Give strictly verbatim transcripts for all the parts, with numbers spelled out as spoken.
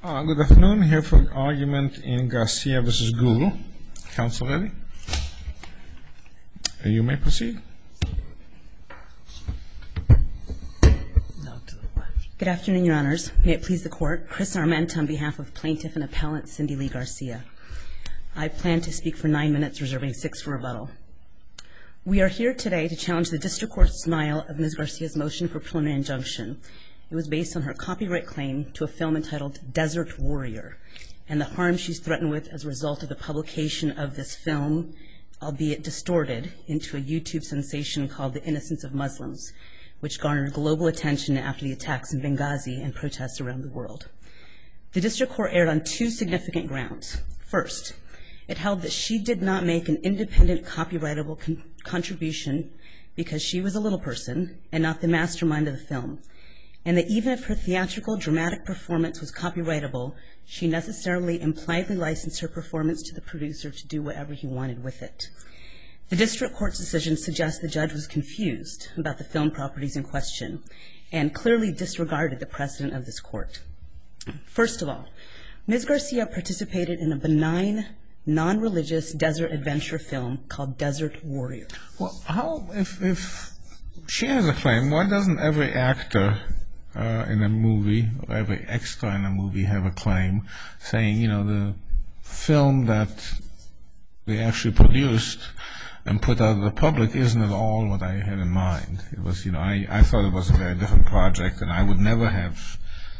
Uh, good afternoon. Here for an argument in Garcia v. Google. Counsel ready? You may proceed. Good afternoon, Your Honors. May it please the Court. Chris Arment on behalf of Plaintiff and Appellant Cindy Lee Garcia. I plan to speak for nine minutes, reserving six for rebuttal. We are here today to challenge the District Court's denial of Miz Garcia's motion for preliminary injunction. It was based on her copyright claim to a film entitled Desert Warrior and the harm she's threatened with as a result of the publication of this film, albeit distorted, into a YouTube sensation called The Innocence of Muslims, which garnered global attention after the attacks in Benghazi and protests around the world. The District Court erred on two significant grounds. First, it held that she did not make an independent copyrightable con- contribution because she was a little person and not the mastermind of the film, and that even if her theatrical dramatic performance was copyrightable, she necessarily impliedly licensed her performance to the producer to do whatever he wanted with it. The District Court's decision suggests the judge was confused about the film properties in question and clearly disregarded the precedent of this court. First of all, Miz Garcia participated in a benign, non-religious desert adventure film called Desert Warrior. Well, how, if, if she has a claim, why doesn't every actor uh, in a movie, or every extra in a movie have a claim saying, you know, the film that they actually produced and put out to the public isn't at all what I had in mind. It was, you know, I, I thought it was a very different project, and I would never have,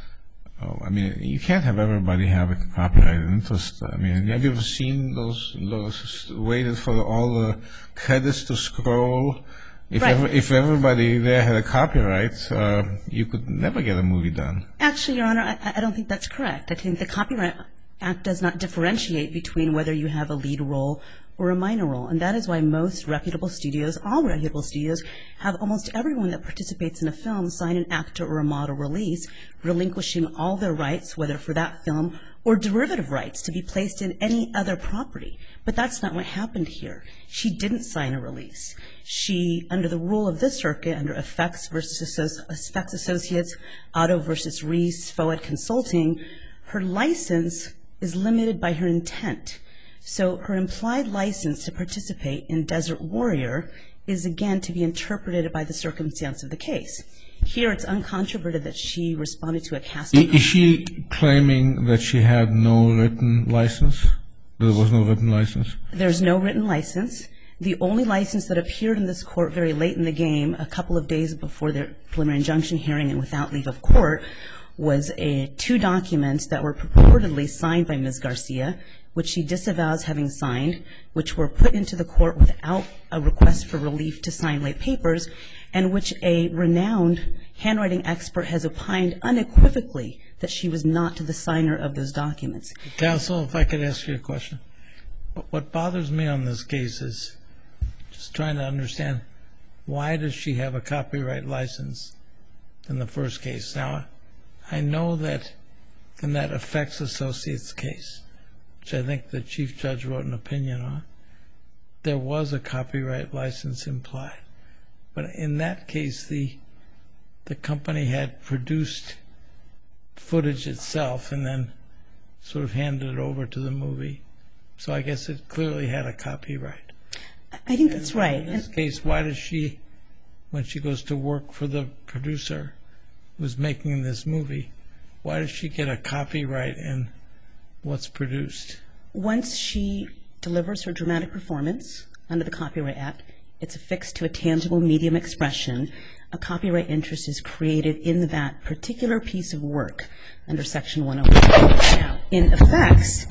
oh, I mean, you can't have everybody have a copyrighted interest. I mean, have you ever seen those, those waited for all the credits to scroll? If, right. ever, if everybody there had a copyright, uh, you could never get a movie done. Actually, Your Honor, I, I don't think that's correct. I think the Copyright Act does not differentiate between whether you have a lead role or a minor role, and that is why most reputable studios, all reputable studios, have almost everyone that participates in a film sign an actor or a model release, relinquishing all their rights, whether for that film or derivative rights, to be placed in any other property. But that's not what happened here. She didn't sign a release. She, under the rule of this circuit, under Effects versus Effects Associates, Otto versus Reese, Foad Consulting, her license is limited by her intent. So her implied license to participate in Desert Warrior is, again, to be interpreted by the circumstance of the case. Here it's uncontroverted that she responded to a casting. Is she claiming that she had no written license? There was no written license? There's no written license. The only license that appeared in this court very late in the game, a couple of days before the preliminary injunction hearing and without leave of court, was a, two documents that were purportedly signed by Miz Garcia, which she disavows having signed, which were put into the court without a request for relief to sign late papers, and which a renowned handwriting expert has opined unequivocally that she was not the signer of those documents. Counsel, if I could ask you a question. What bothers me on this case is just trying to understand, why does she have a copyright license in the first case? Now, I know that in that Effects Associates case, which I think the Chief Judge wrote an opinion on, there was a copyright license implied. But in that case, the the company had produced footage itself and then sort of handed it over to the movie. So I guess it clearly had a copyright. I think that's right. In this case, why does she, when she goes to work for the producer who's making this movie, why does she get a copyright in what's produced? Once she delivers her dramatic performance under the Copyright Act, it's affixed to a tangible medium expression. A copyright interest is created in that particular piece of work under Section one oh one. Now, in Effects,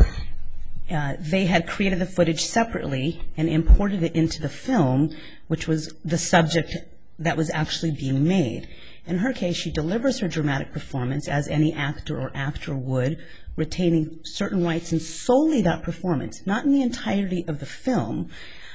uh, they had created the footage separately and imported it into the film, which was the subject that was actually being made. In her case, she delivers her dramatic performance as any actor or actor would, retaining certain rights in solely that performance, not in the entirety of the film.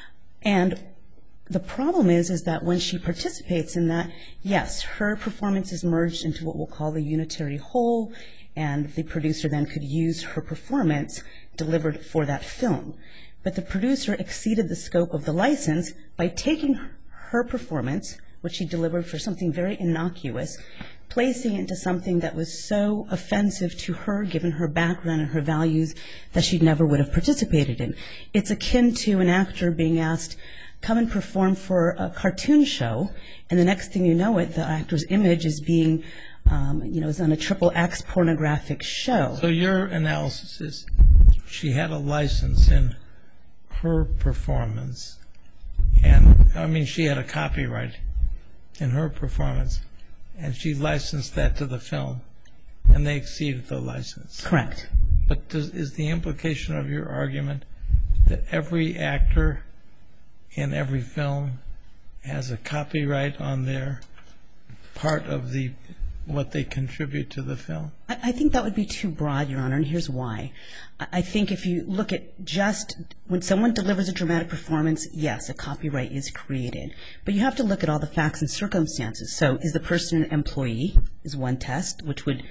And the problem is, is that when she participates in that, yes, her performance is merged into what we'll call the unitary whole, and the producer then could use her performance delivered for that film. But the producer exceeded the scope of the license by taking her performance, what she delivered for something very innocuous, placing it into something that was so offensive to her, given her background and her values, that she never would have participated in. It's akin to an actor being asked, come and perform for a cartoon show, and the next thing you know it, the actor's image is being, um, you know, is on a triple X pornographic show. So your analysis is she had a license in her performance, and, I mean, she had a copyright in her performance, and she licensed that to the film, and they exceeded the license. Correct. But does, is the implication of your argument that every actor in every film has a copyright on their part of the what they contribute to the film? I, I think that would be too broad, Your Honor, and here's why. I, I think if you look at just when someone delivers a dramatic performance, yes, a copyright is created. But you have to look at all the facts and circumstances. So is the person an employee is one test, which would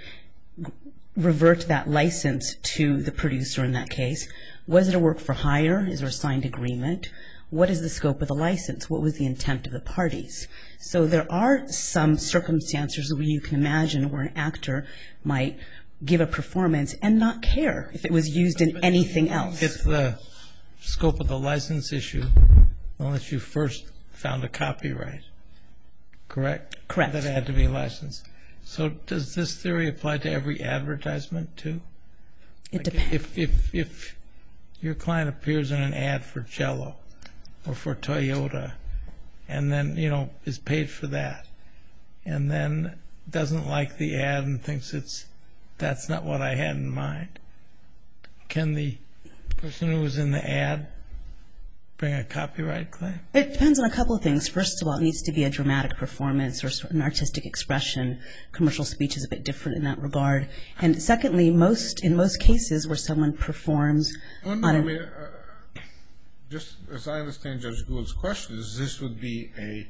revert that license to the producer in that case. Was it a work for hire? Is there a signed agreement? What is the scope of the license? What was the intent of the parties? So there are some circumstances where you can imagine where an actor might give a performance and not care if it was used in anything else. It's the scope of the license issue unless you first found a copyright, correct? Correct. That had to be licensed. So does this theory apply to every advertisement too? It Like depends. If, if, if your client appears in an ad for Jell-O or for Toyota and then, you know, is paid for that and then doesn't like the ad and thinks it's that's not what I had in mind, can the person who was in the ad bring a copyright claim? It depends on a couple of things. First of all, it needs to be a dramatic performance or an artistic expression. Commercial speech is a bit different in that regard. And secondly, most in most cases where someone performs Well, no, on I a, mean, uh, just as I understand Judge Gould's question, is this would be a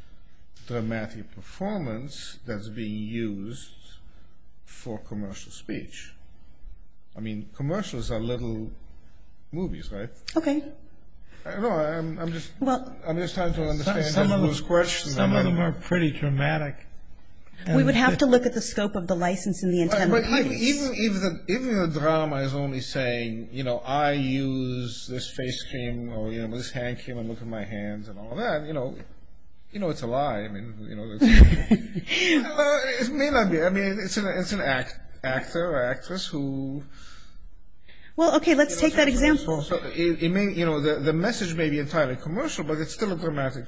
dramatic performance that's being used for commercial speech. I mean, commercials are little movies, right? okay. Uh, No, I'm, I'm just, Well, I'm just trying to understand some Judge of Gould's them- question. Some and of them then- are pretty dramatic. we would And have to look at the scope of the license and the intent But, of the but even, parties. even if the even the drama is only saying, you know, I use this face cream or you know this hand cream and look at my hands and all that, you know, you know it's a lie. I mean, you know, it's, well, it may not be. I mean, it's an it's an act, actor or actress who. Well, okay, let's take that example. So it, it may, you know, the the message may be entirely commercial, but it's still a dramatic.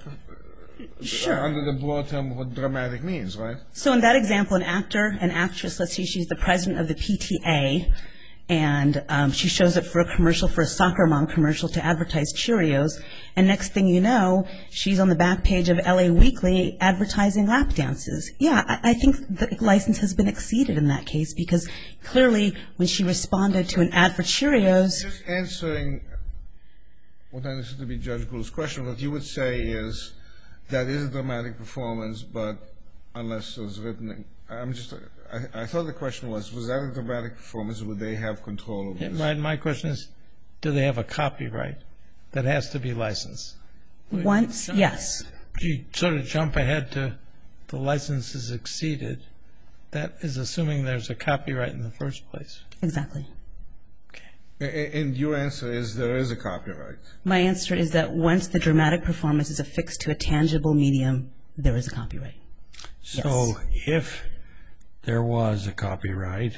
Sure. Under the broad term of what dramatic means, right? So in that example, an actor, an actress, let's see, she's the president of the P T A, and um, she shows up for a commercial, for a Soccer Mom commercial to advertise Cheerios, and next thing you know, she's on the back page of L A Weekly advertising lap dances. Yeah, I, I think the license has been exceeded in that case because clearly when she responded to an ad for Cheerios. Just answering what I understood to be Judge Gould's question, what you would say is that is a dramatic performance, but unless it was written, I'm just, I, I thought the question was, was that a dramatic performance, or would they have control over Yeah, this? my, my question is, do they have a copyright that has to be licensed? Once, yes. You sort of jump ahead to the license is exceeded. That is assuming there's a copyright in the first place. Exactly. A- And your answer is there is a copyright. My answer is that once the dramatic performance is affixed to a tangible medium, there is a copyright. So if there was a copyright,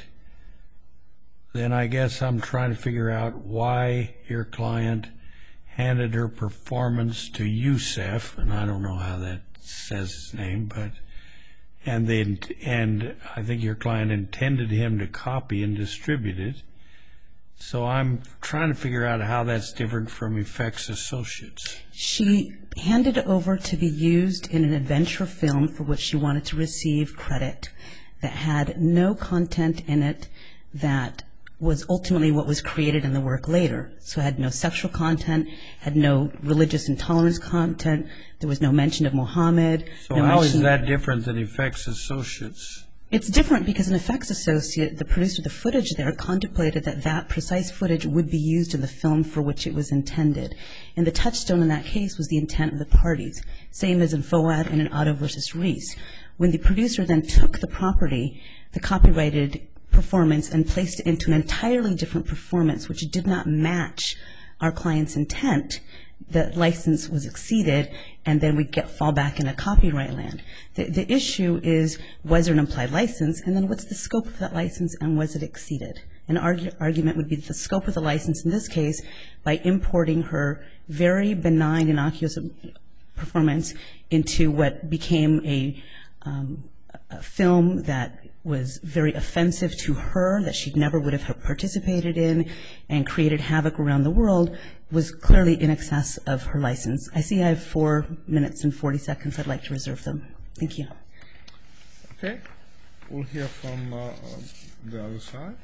then I guess I'm trying to figure out why your client handed her performance to Youssef, and I don't know how that says his name, but and then and I think your client intended him to copy and distribute it. So I'm trying to figure out how that's different from Effects Associates. She handed it over to be used in an adventure film for which she wanted to receive credit that had no content in it that was ultimately what was created in the work later. So it had no sexual content, had no religious intolerance content, there was no mention of Muhammad. So no how is mention- that different than Effects Associates? It's different because an effects associate, the producer of the footage there, contemplated that that precise footage would be used in the film for which it was intended. And the touchstone in that case was the intent of the parties, same as in Fouad and in Otto versus Reese. When the producer then took the property, the copyrighted performance, and placed it into an entirely different performance, which did not match our client's intent, the license was exceeded, and then we get fall back in a copyright land. The, the issue is, was there an implied license, and then what's the scope of that license, and was it exceeded? An argu- argument would be that the scope of the license in this case, by importing her very benign, innocuous performance into what became a, um, a film that was very offensive to her, that she never would have participated in, and created havoc around the world, was clearly in excess of her license. I see I have four minutes and forty seconds. I'd like to reserve them. Thank you. Okay. We'll hear from uh, the other side.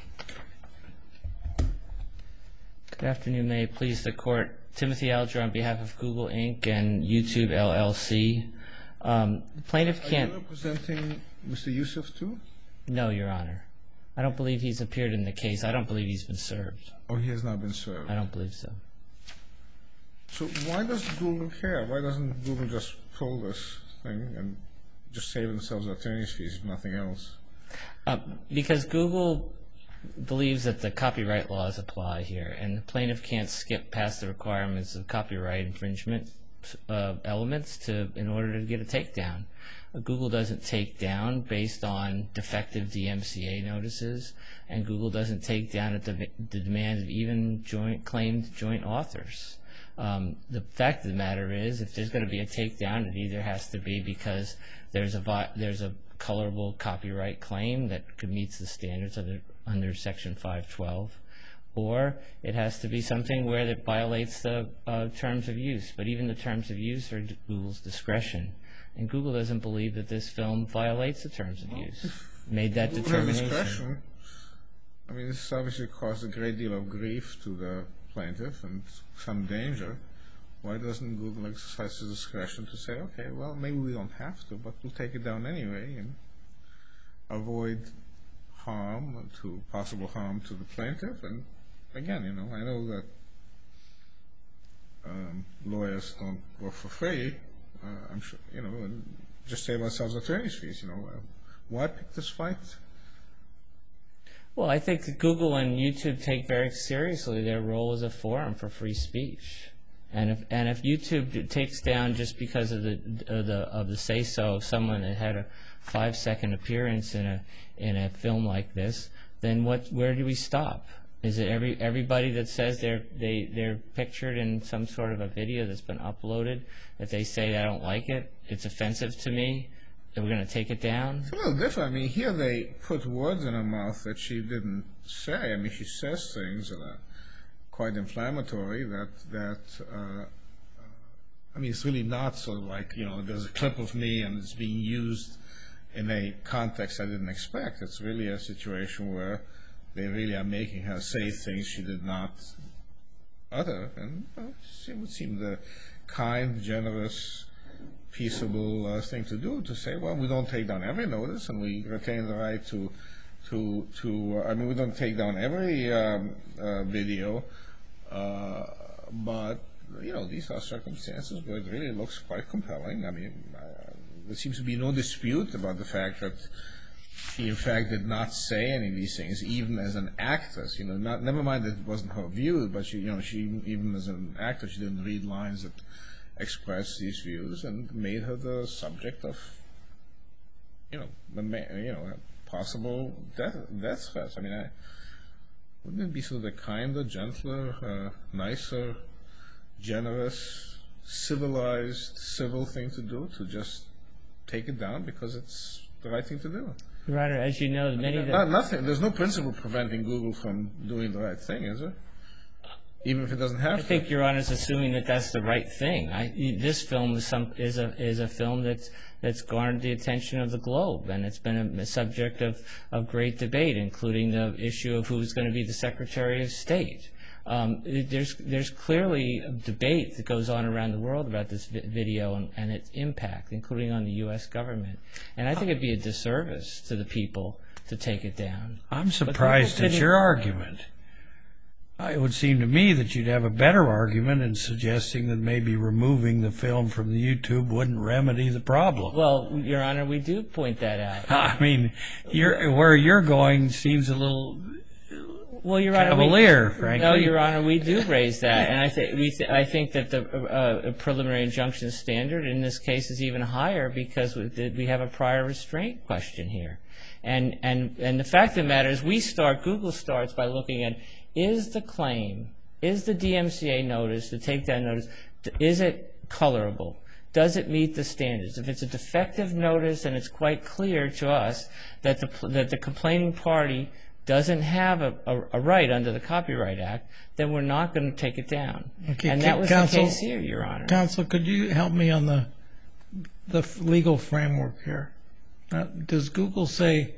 Good afternoon. May it please the Court. Timothy Alger on behalf of Google Incorporated and YouTube L L C. Um, the plaintiff can't... Are you representing Mister Yusuf too? No, Your Honor. I don't believe he's appeared in the case. I don't believe he's been served. Oh, he has not been served. I don't believe so. So why does Google care? Why doesn't Google just pull this thing and just save themselves attorney's fees, if nothing else? Uh, because Google believes that the copyright laws apply here, and the plaintiff can't skip past the requirements of copyright infringement uh, elements to in order to get a takedown. Uh, Google doesn't take down based on defective D M C A notices, and Google doesn't take down at the, the demand of even joint claimed joint authors. Um, the fact of the matter is, if there's going to be a takedown, it either has to be because there's a vi there's a colorable copyright claim that meets the standards under, under Section five twelve, or it has to be something where it violates the uh, terms of use. But even the terms of use are at Google's discretion, and Google doesn't believe that this film violates the terms of use. Made that determination. Discretion. I mean, this obviously caused a great deal of grief to the plaintiff and some danger. Why doesn't Google exercise its discretion to say, okay, well, maybe we don't have to, but we'll take it down anyway and avoid harm to possible harm to the plaintiff? And again, you know, I know that um, lawyers don't work for free. Uh, I'm sure, you know, and just save ourselves attorney's fees. You know, uh, why pick this fight? Well, I think that Google and YouTube take very seriously their role as a forum for free speech, and if and if YouTube takes down just because of the of the of the say so of someone that had a five second appearance in a in a film like this, then what? Where do we stop? Is it every everybody that says they're they they're pictured in some sort of a video that's been uploaded that they say I don't like it, it's offensive to me, that we're going to take it down? It's a little different. I mean, here they put words in her mouth that she didn't say. I mean, she says things that are quite inflammatory. That that uh, I mean, it's really not sort of like, you know, there's a clip of me and it's being used in a context I didn't expect. It's really a situation where they really are making her say things she did not utter, and uh, it would seem the kind, generous, peaceable uh, thing to do, to say, well, we don't take down every notice, and we retain the right to, to, to. Uh, I mean, we don't take down every um, uh, video, uh, but you know, these are circumstances where it really looks quite compelling. I mean, uh, there seems to be no dispute about the fact that she, in fact, did not say any of these things, even as an actress. You know, not never mind that it wasn't her view, but she, you know, she even as an actor, she didn't read lines that expressed these views, and made her the subject of, you know, the you know, possible death death threats. I mean, I, wouldn't it be sort of the kinder, gentler, uh, nicer, generous, civilized, civil thing to do, to just take it down because it's the right thing to do? Your Honor, as you know, many I mean, not, nothing. There's no principle preventing Google from doing the right thing, is there? Even if it doesn't have I to. think Your Honor is assuming that that's the right thing. I, this film is some is a is a film that's that's garnered the attention of the globe, and it's been a, a subject of of great debate, including the issue of who's going to be the Secretary of State. Um, there's there's clearly a debate that goes on around the world about this vi- video and, and its impact, including on the U S government. And I think it'd be a disservice to the people to take it down. I'm surprised at didn't- your argument. It would seem to me that you'd have a better argument in suggesting that maybe removing the film from the YouTube wouldn't remedy the problem. Well, Your Honor, we do point that out. I mean, you're, where you're going seems a little Well, Your Honor, cavalier, we, frankly. No, Your Honor, we do raise that, and I think we th- I think that the uh, preliminary injunction standard in this case is even higher because we, we have a prior restraint question here, and and and the fact of the matter is, we start Google starts by looking at, is the claim, is the D M C A notice, the takedown notice, is it colorable? Does it meet the standards? If it's a defective notice and it's quite clear to us that the that the complaining party doesn't have a, a, a right under the Copyright Act, then we're not going to take it down. Okay, and that was counsel, the case here, Your Honor. Counsel, could you help me on the the legal framework here? Uh, does Google say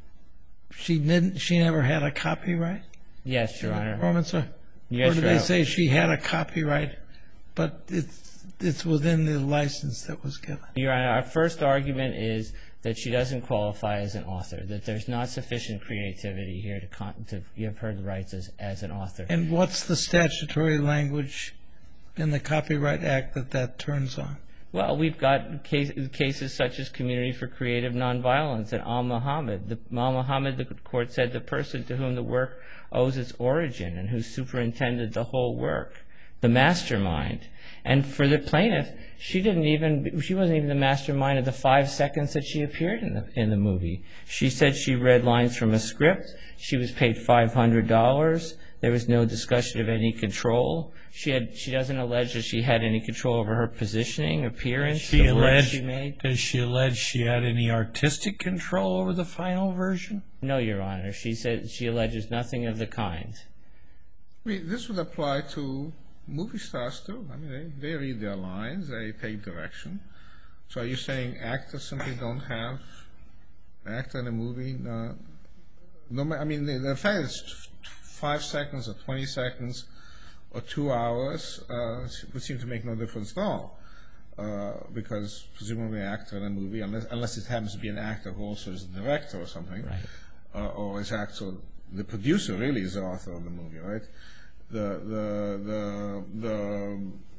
she didn't? She never had a copyright? Yes, Your Honor. Performance, or, Yes, or do Your they Honor. say she had a copyright, but it's it's within the license that was given? Your Honor, our first argument is that she doesn't qualify as an author, that there's not sufficient creativity here to con- to give her the rights as, as an author. And what's the statutory language in the Copyright Act that that turns on? Well, we've got case, cases such as Community for Creative Nonviolence and Al-Muhammad. The, Al-Muhammad, the court said, the person to whom the work owes its origin and who superintended the whole work, the mastermind. And for the plaintiff, she didn't even, she wasn't even the mastermind of the five seconds that she appeared in the, in the movie. She said she read lines from a script. She was paid five hundred dollars. There was no discussion of any control. She had, she doesn't allege that she had any control over her positioning, appearance, She the words alleged, she made. does she allege she had any artistic control over the final version? No, Your Honor. She said she alleges nothing of the kind. I mean, this would apply to movie stars too. I mean, they, they read their lines, they take direction. So are you saying actors simply don't have, actor in a movie, uh, no, ma- I mean, the, the fact it's five seconds or twenty seconds or two hours uh, would seem to make no difference at all. Uh, because presumably an actor in a movie, unless, unless it happens to be an actor who also is a director or something, Right. uh, or is actually the producer really is the author of the movie, right? The the the the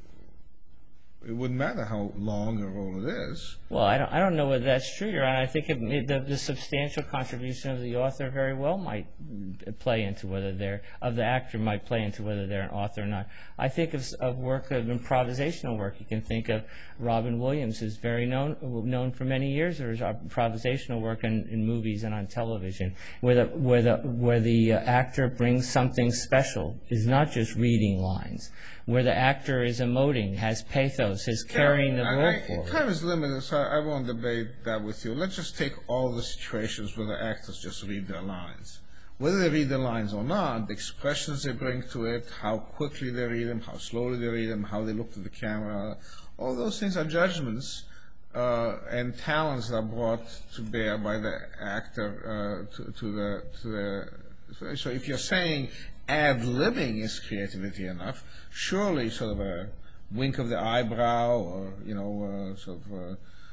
it wouldn't matter how long a role it is. Well, I don't, I don't know whether that's true, Your Honor. I think it, it, the, the substantial contribution of the author very well might play into whether they're, of the actor might play into whether they're an author or not. I think of, of work, of improvisational work. You can think of Robin Williams, who's very known known for many years for his improvisational work in, in movies and on television, where the, where the, where the uh, actor brings something special, is not just reading lines, where the actor is emoting, has pathos, is carrying the I- role I- forward. Time is limited, so I won't debate that with you. Let's just take all the situations where the actors just read their lines. Whether they read the lines or not, the expressions they bring to it, how quickly they read them, how slowly they read them, how they look to the camera, all those things are judgments uh, and talents that are brought to bear by the actor uh, to, to the to the. So if you're saying ad-libbing is creativity enough, surely sort of a wink of the eyebrow, or you know, uh, sort of. Uh,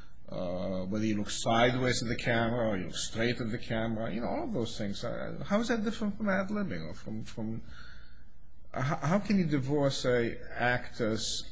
Uh, whether you look sideways at the camera or you look straight at the camera, you know, all of those things. Uh, how is that different from ad-libbing? Or from, from uh, how, how can you divorce a actor's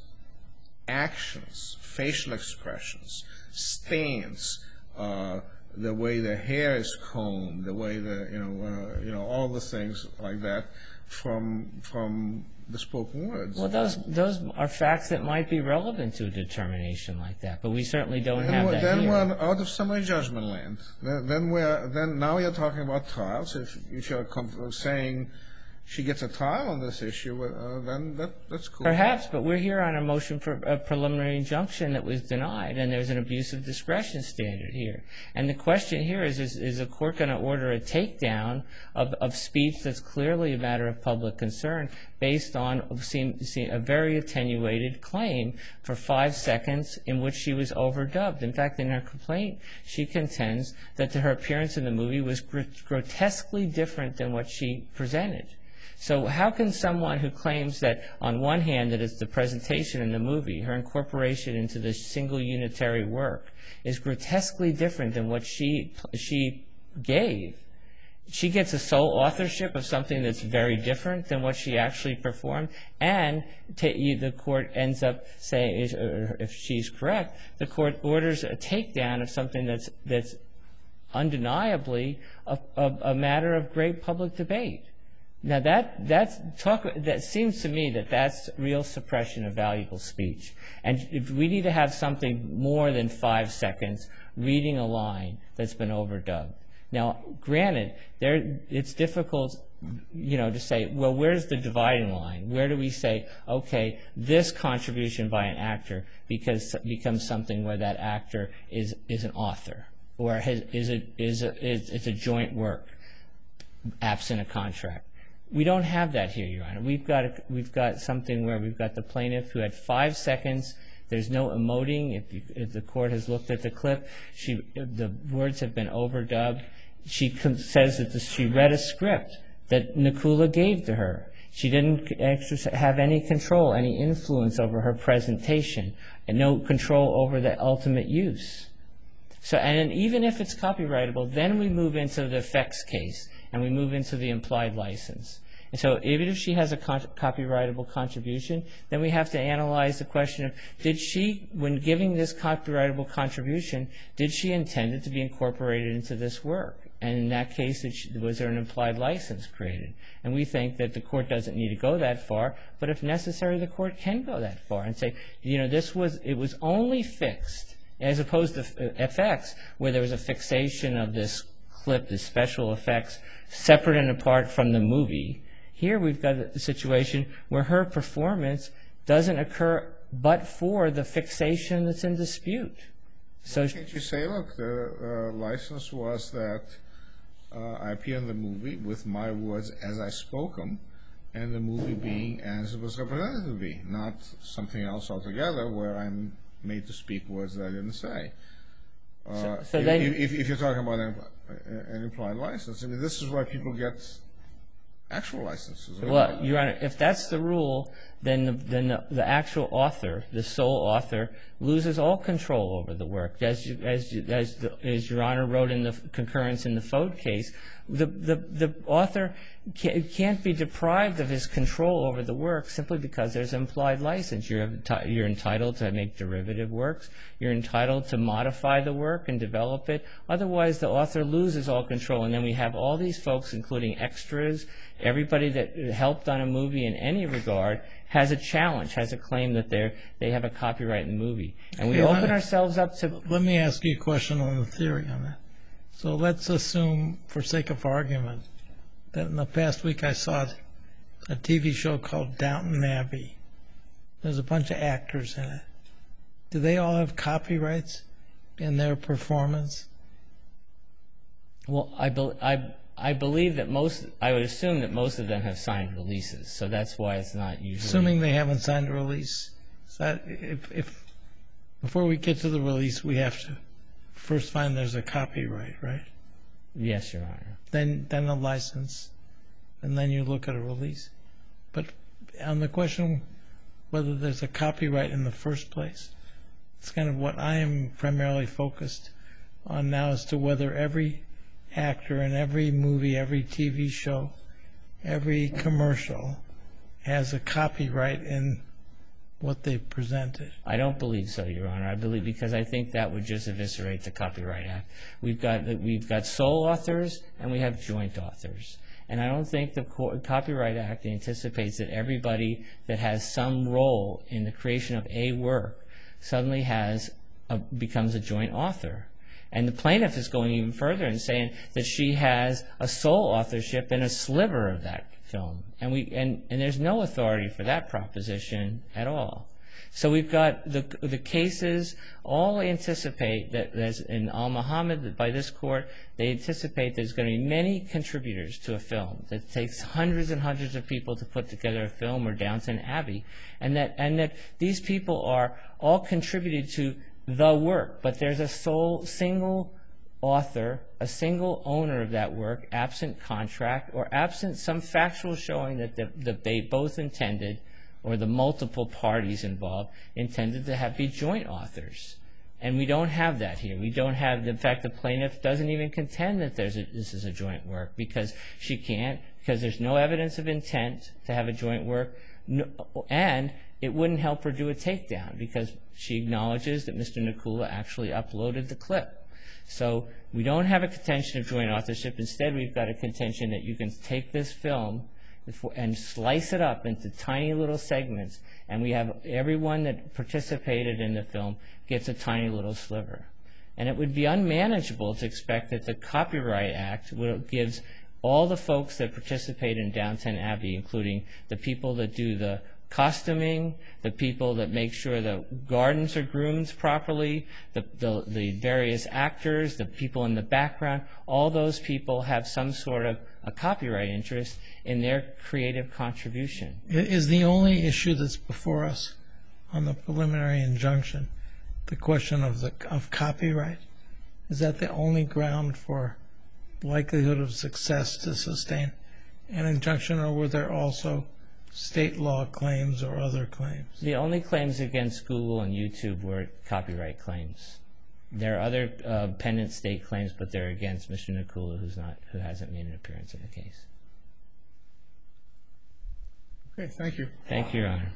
actions, facial expressions, stance, uh, the way the hair is combed, the way the, you know, uh, you know, all the things like that from from the spoken words? Well, those those are facts that might be relevant to a determination like that, but we certainly don't Then have we're, that then here. we're out of summary judgment land. Then, then we're then now you're talking about trials. If if you're com- saying she gets a trial on this issue, uh, then that that's cool. Perhaps, but we're here on a motion for a preliminary injunction that was denied, and there's an abuse of discretion standard here. And the question here is, is, is a court going to order a takedown of, of speech that's clearly a matter of public concern based on a very attenuated claim for five seconds in which she was overdubbed? In fact, in her complaint, she contends that her appearance in the movie was grotesquely different than what she presented. So how can someone who claims that on one hand that it's the presentation in the movie, her incorporation into the single unitary work, is grotesquely different than what she she gave? She gets a sole authorship of something that's very different than what she actually performed, and t- the court ends up saying, if she's correct, the court orders a takedown of something that's that's undeniably a, a, a matter of great public debate. Now that that's talk. That seems to me that that's real suppression of valuable speech, and if we need to have something more than five seconds reading a line that's been overdubbed. Now, granted, there it's difficult, you know, to say, well, where's the dividing line? Where do we say, okay, this contribution by an actor because becomes something where that actor is is an author, or has, is a is a is it's a joint work, absent a contract. We don't have that here, Your Honor. We've got a, we've got something where we've got the plaintiff who had five seconds. There's no emoting. If, you, if the court has looked at the clip, she the words have been overdubbed. She con- says that the, she read a script that Nakula gave to her. She didn't have any control, any influence over her presentation, and no control over the ultimate use. So, and even if it's copyrightable, then we move into the effects case, and we move into the implied license. And so even if she has a con- copyrightable contribution, then we have to analyze the question of, did she, when giving this copyrightable contribution, did she intend it to be incorporated into this work? And in that case, it sh- was there an implied license created? And we think that the court doesn't need to go that far, but if necessary, the court can go that far and say, you know, this was, it was only fixed, as opposed to F X, where there was a fixation of this clip, this special effects, separate and apart from the movie. Here we've got a situation where her performance doesn't occur but for the fixation that's in dispute. So can't you say, look, the uh, license was that uh, I appear in the movie with my words as I spoke them, and the movie being as it was represented to be, not something else altogether where I'm made to speak words that I didn't say. Uh, so, so if, then, if, if you're talking about an, an implied license, I mean, this is why people get actual licenses. Well, Your Honor, if that's the rule, then the, then the, the actual author, the sole author, loses all control over the work. As you, as you, as, the, as Your Honor wrote in the concurrence in the Fode case, the the, the author can't be deprived of his control over the work simply because there's implied license. You're you're entitled to make derivative works. You're entitled to modify the work and develop it. Otherwise, the author loses all control, and then we have all these folks, including extras, everybody that helped on a movie in any regard, has a challenge, has a claim that they they have a copyright in the movie. And we Okay, open let, ourselves up to... Let me ask you a question on the theory on that. So let's assume, for sake of argument, that in the past week I saw a T V show called Downton Abbey. There's a bunch of actors in it. Do they all have copyrights in their performance? Well, I, be, I, I believe that most, I would assume that most of them have signed releases, so that's why it's not usually... Assuming they haven't signed a release. So that if, if before we get to the release, we have to first find there's a copyright, right? Yes, Your Honor. Then, then a license, and then you look at a release. But on the question whether there's a copyright in the first place, it's kind of what I am primarily focused on now as to whether every actor in every movie, every T V show, every commercial has a copyright in what they've presented. I don't believe so, Your Honor. I believe because I think that would just eviscerate the Copyright Act. We've got we've got sole authors and we have joint authors. And I don't think the Copyright Act anticipates that everybody that has some role in the creation of a work suddenly has a, becomes a joint author. And the plaintiff is going even further and saying that she has a sole authorship in a sliver of that film. And we and, and there's no authority for that proposition at all. So we've got the the cases all anticipate that there's in Al Muhammad by this court, they anticipate there's going to be many contributors to a film. That takes hundreds and hundreds of people to put together a film, or Downton Abbey, and that and that these people are all contributed to the work, but there's a sole single author, a single owner of that work, absent contract or absent some factual showing that, the, that they both intended, or the multiple parties involved intended to have be joint authors. And we don't have that here. We don't have, in fact, the plaintiff doesn't even contend that there's a, this is a joint work, because she can't, because there's no evidence of intent to have a joint work, no, and it wouldn't help her do a takedown, because she acknowledges that Mister Nakula actually uploaded the clip. So we don't have a contention of joint authorship. Instead, we've got a contention that you can take this film and slice it up into tiny little segments, and we have everyone that participated in the film gets a tiny little sliver. And it would be unmanageable to expect that the Copyright Act gives all the folks that participate in Downton Abbey, including the people that do the costuming, the people that make sure the gardens are groomed properly, the, the, the various actors, the people in the background, all those people have some sort of a copyright interest in their creative contribution. Is the only issue that's before us on the preliminary injunction the question of the of copyright? Is that the only ground for likelihood of success to sustain an injunction, or were there also state law claims or other claims? The only claims against Google and YouTube were copyright claims. There are other uh, pendent state claims, but they're against Mister Nakula, who's not, who hasn't made an appearance in the case. Okay, thank you. Thank you, Your Honor.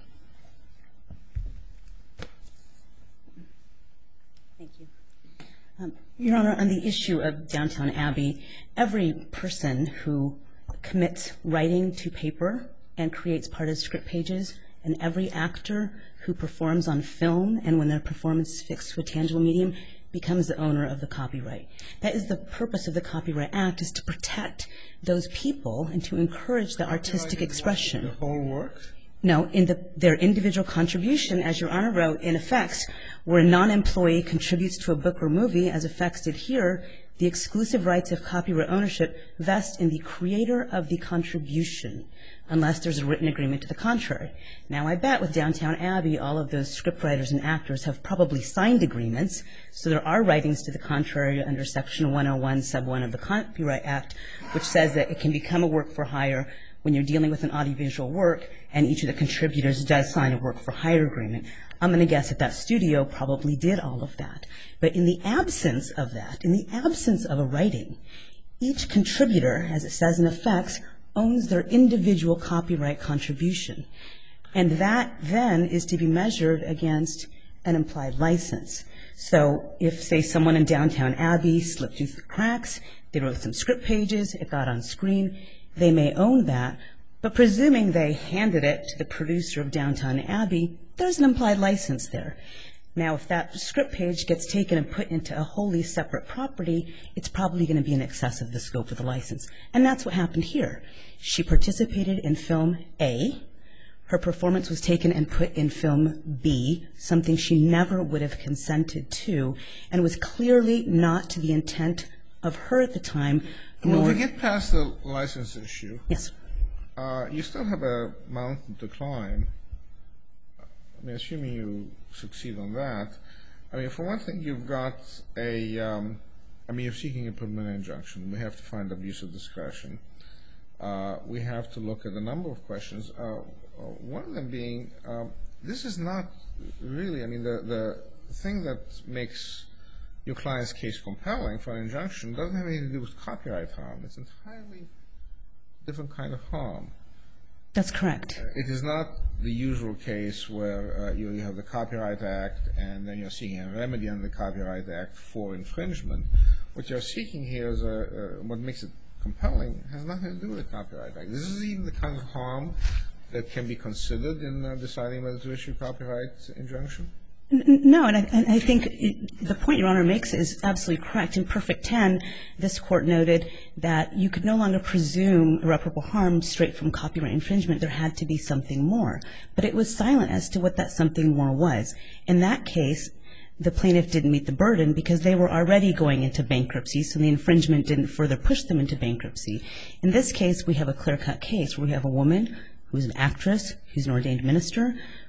Thank you. Um, Your Honor, on the issue of Downton Abbey, every person who commits writing to paper and creates part of script pages, and every actor who performs on film and when their performance is fixed to a tangible medium becomes the owner of the copyright. That is the purpose of the Copyright Act, is to protect those people and to encourage the artistic expression. The whole work? No, in the, their individual contribution, as Your Honor wrote, in effects, where a non-employee contributes to a book or movie, as effects did here, the exclusive rights of copyright ownership vest in the creator of the contribution, unless there's a written agreement to the contrary. Now, I bet with Downton Abbey, all of those scriptwriters and actors have probably signed agreements, so there are writings to the contrary under Section one oh one, Sub one of the Copyright Act, which says that it can become a work for hire when you're dealing with an audiovisual work, and each of the contributors does sign a work for hire agreement. I'm going to guess that that studio probably did all of that. But in the absence of that, in the absence of a writing, each contributor, as it says in effects, owns their individual copyright contribution. And that then is to be measured against an implied license. So if, say, someone in Downton Abbey slipped through the cracks, they wrote some script pages, it got on screen, they may own that, but presuming they handed it to the producer of Downton Abbey, there's an implied license there. Now, if that script page gets taken and put into a wholly separate property, it's probably going to be in excess of the scope of the license. And that's what happened here. She participated in film A. Her performance was taken and put in film B, something she never would have consented to, and was clearly not to the intent of her at the time. Well, nor if we get past the license issue, yes. uh, you still have a mountain to climb. I mean, assuming you succeed on that, I mean, for one thing, you've got a, um, I mean, you're seeking a preliminary injunction. We have to find abuse of discretion. Uh, we have to look at a number of questions. Uh, one of them being, um, this is not really, I mean, the, the thing that makes your client's case compelling for an injunction doesn't have anything to do with copyright harm. It's an entirely different kind of harm. That's correct. It is not the usual case where uh, you, you have the Copyright Act and then you're seeking a remedy under the Copyright Act for infringement. What you're seeking here is a, uh, what makes it compelling has nothing to do with the Copyright Act. This is even the kind of harm that can be considered in uh, deciding whether to issue a copyright injunction? No, and I, and I think it, the point Your Honor makes is absolutely correct. In Perfect ten, this Court noted that you could no longer presume irreparable harm straight from copyright infringement. There had to be something more. But it was silent as to what that something more was. In that case, the plaintiff didn't meet the burden because they were already going into bankruptcy, so the infringement didn't further push them into bankruptcy. In this case, we have a clear-cut case where we have a woman who's an actress, who's an ordained minister,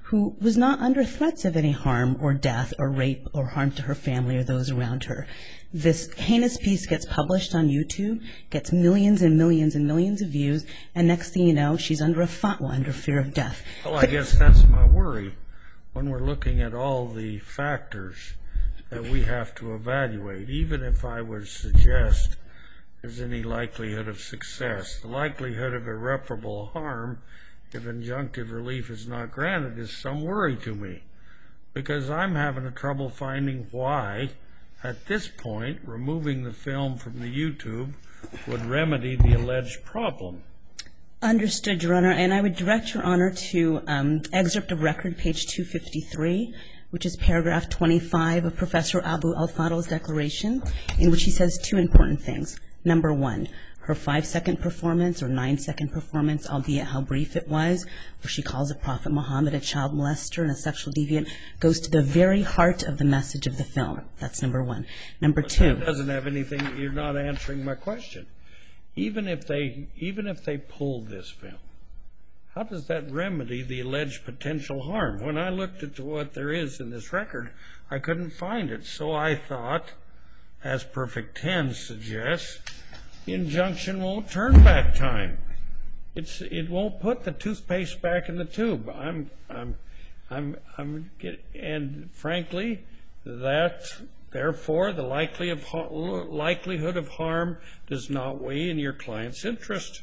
who was not under threats of any harm or death or rape or harm to her family or those around her. This heinous piece gets published on YouTube, gets millions and millions and millions of views, and next thing you know, she's under a fatwa, under fear of death. Well, I guess that's my worry when we're looking at all the factors that we have to evaluate. Even if I would suggest there's any likelihood of success, the likelihood of irreparable harm if injunctive relief is not granted is some worry to me, because I'm having a trouble finding why, at this point, removing the film from the YouTube would remedy the alleged problem. Understood, Your Honor, and I would direct Your Honor to um, excerpt of record, page two fifty-three, which is paragraph twenty-five of Professor Abu al-Fadl's declaration, in which he says two important things. Number one, her five-second performance or nine-second performance, albeit how brief it was, where she calls the Prophet Muhammad a child molester and a sexual deviant, goes to the very heart of the message of the film. That's number one. Number But two. that doesn't have anything. You're not answering my question. Even if they, even if they pulled this film, how does that remedy the alleged potential harm? When I looked at what there is in this record, I couldn't find it. So I thought, as Perfect ten suggests, the injunction won't turn back time. It's it won't put the toothpaste back in the tube. I'm I'm I'm I'm get, and frankly, that therefore the likely of likelihood of harm does not weigh in your client's interest.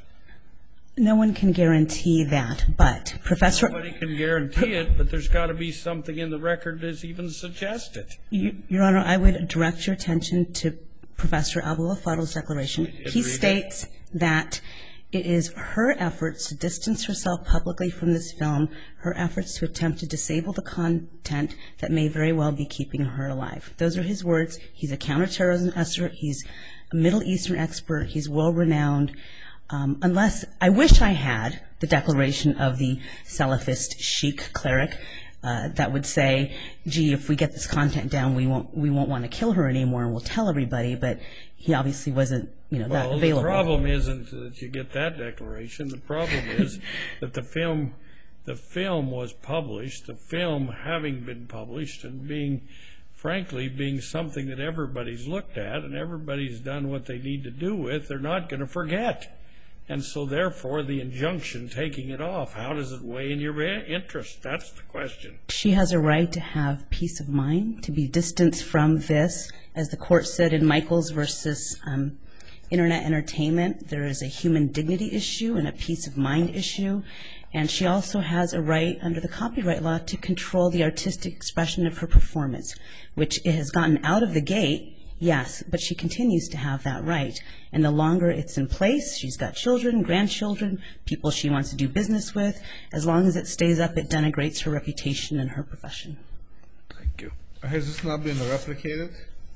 No one can guarantee that, but Professor... Nobody can guarantee it, but there's got to be something in the record that's even suggested. Your Honor, I would direct your attention to Professor Abu al-Fadl's declaration. He states that it is her efforts to distance herself publicly from this film, her efforts to attempt to disable the content that may very well be keeping her alive. Those are his words. He's a counterterrorism expert. He's a Middle Eastern expert. He's well-renowned. Um, unless, I wish I had the declaration of the Salafist Sheikh cleric uh, that would say, gee, if we get this content down, we won't we won't want to kill her anymore and we'll tell everybody, but he obviously wasn't, you know, that well, available. The problem isn't that you get that declaration. The problem is that the film, the film was published, the film having been published and being, frankly, being something that everybody's looked at and everybody's done what they need to do with, they're not going to forget. And so, therefore, the injunction taking it off, how does it weigh in your interest? That's the question. She has a right to have peace of mind, to be distanced from this. As the court said in Michaels versus um, Internet Entertainment, there is a human dignity issue and a peace of mind issue. And she also has a right under the copyright law to control the artistic expression of her performance, which it has gotten out of the gate. Yes, but she continues to have that right. And the longer it's in place, she's got children, grandchildren, people she wants to do business with. As long as it stays up, it denigrates her reputation and her profession. Thank you. Has this not been replicated?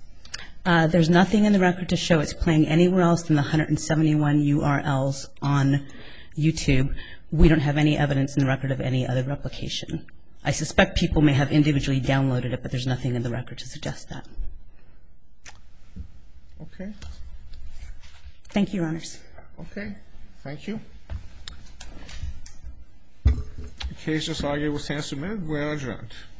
Uh, there's nothing in the record to show it's playing anywhere else than the one hundred seventy-one U R Ls on YouTube. We don't have any evidence in the record of any other replication. I suspect people may have individually downloaded it, but there's nothing in the record to suggest that. Okay. Thank you, Your Honors. Okay. Thank you. The case is argued with stand submitted. We are adjourned.